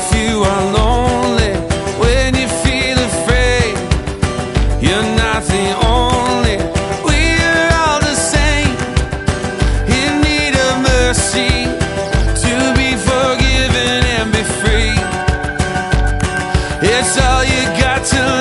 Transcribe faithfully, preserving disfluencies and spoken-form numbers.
if you are lonely, when you feel afraid, you're not the only. We're all the same, in need of mercy, to be forgiven and be free. It's all you got to